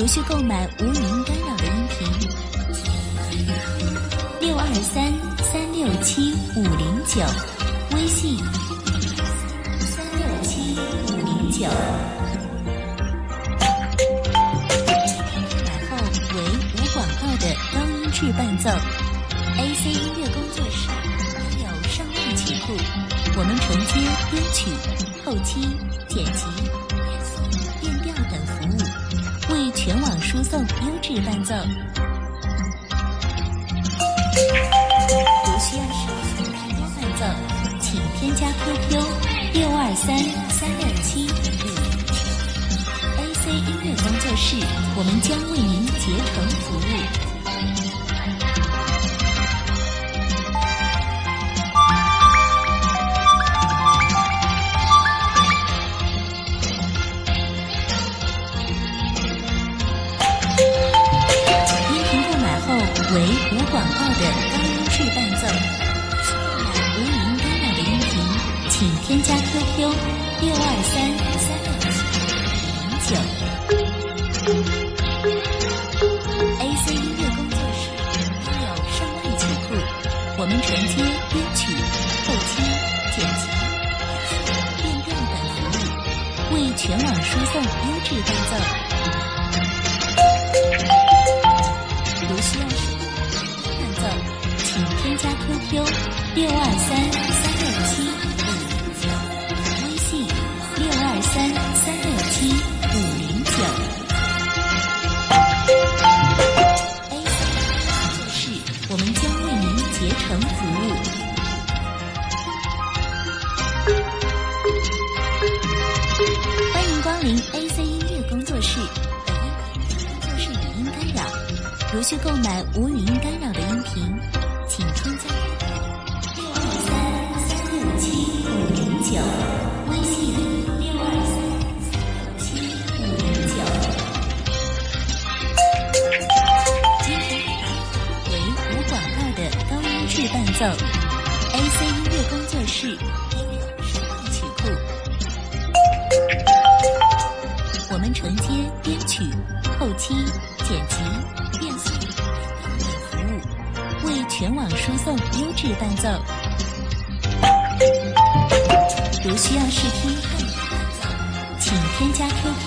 如需购买无语音干扰的音频，623-367-509，微信367-509。买后为无广告的高音质伴奏。AC 音乐工作室拥有上万曲库，我们承接编曲、后期、剪辑、变调等服务，为全网输送优质伴奏。如需要使用更多伴奏，请添加 QQ 623-367-509。AC 音乐工作室，我们将为您竭诚服务。为无广告的高音质伴奏。购买无语音干扰的音频，请添加 QQ 623-367-509。AC 音乐工作室拥有上万曲库，我们承接编曲、后期、剪辑、变调等服务，为全网输送优质伴奏。如需要使用伴奏，请添加 QQ 623-367-509，微信623-367-509。AC 工作室，我们将为您竭诚服务。欢迎光临 AC 音乐工作室，本音频工作室语音干扰。如需购买无语音干扰的音频，请添加623-367-509，微信623-367-509。今天为无广告的高音质伴奏。AC 音乐工作室拥有上万曲库，我们承接编曲、后期、剪辑、变速等服务，为全网输送优质伴奏。如需要试听更多伴奏，请添加 QQ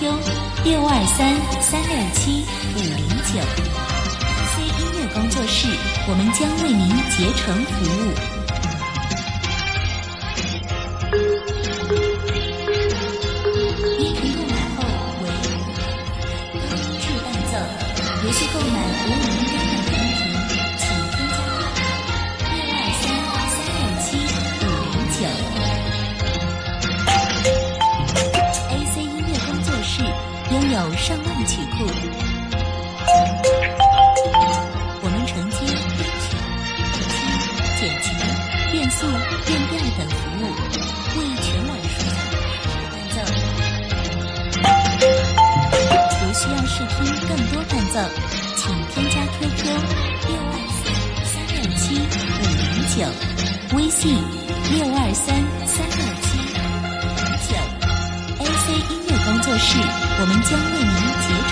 623-367-509。AC 音乐工作室，我们将为您竭诚服务。音频购买后为高音质伴奏。如需购买无语音干扰的音频，请添加623-367-509。AC 音乐工作室拥有上万曲库，我们承接编曲、后期、剪辑、变速、变调等服务，为全网输送优质伴奏。如需要试听更多伴奏，请添加 QQ 623-367-509，微信623-367-509。AC 音乐工作室，我们将为您竭